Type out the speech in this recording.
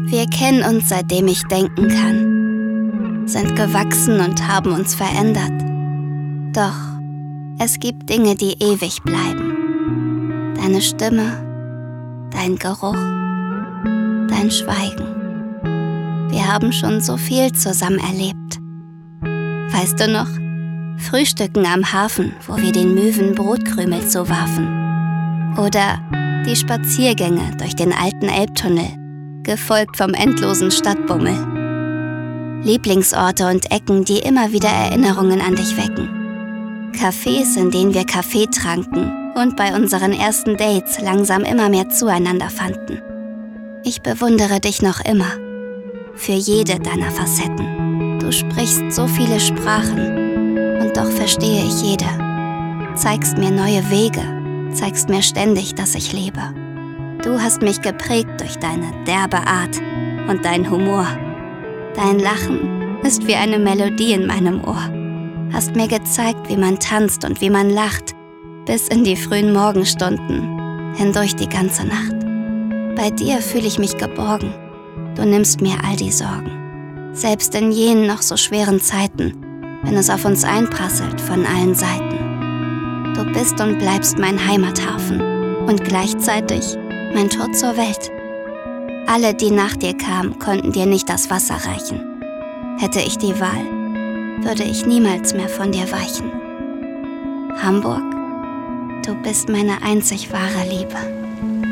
Wir kennen uns, seitdem ich denken kann, sind gewachsen und haben uns verändert. Doch es gibt Dinge, die ewig bleiben. Deine Stimme, dein Geruch, dein Schweigen. Wir haben schon so viel zusammen erlebt. Weißt du noch? Frühstücken am Hafen, wo wir den Möwen Brotkrümel zuwarfen. Oder die Spaziergänge durch den alten Elbtunnel, gefolgt vom endlosen Stadtbummel. Lieblingsorte und Ecken, die immer wieder Erinnerungen an dich wecken. Cafés, in denen wir Kaffee tranken und bei unseren ersten Dates langsam immer mehr zueinander fanden. Ich bewundere dich noch immer, für jede deiner Facetten. Du sprichst so viele Sprachen. Und doch verstehe ich jede. Zeigst mir neue Wege, zeigst mir ständig, dass ich lebe. Du hast mich geprägt durch deine derbe Art und dein Humor. Dein Lachen ist wie eine Melodie in meinem Ohr. Hast mir gezeigt, wie man tanzt und wie man lacht, bis in die frühen Morgenstunden, hindurch die ganze Nacht. Bei dir fühle ich mich geborgen. Du nimmst mir all die Sorgen. Selbst in jenen noch so schweren Zeiten, wenn es auf uns einprasselt von allen Seiten. Du bist und bleibst mein Heimathafen und gleichzeitig mein Tor zur Welt. Alle, die nach dir kamen, konnten dir nicht das Wasser reichen. Hätte ich die Wahl, würde ich niemals mehr von dir weichen. Hamburg, du bist meine einzig wahre Liebe.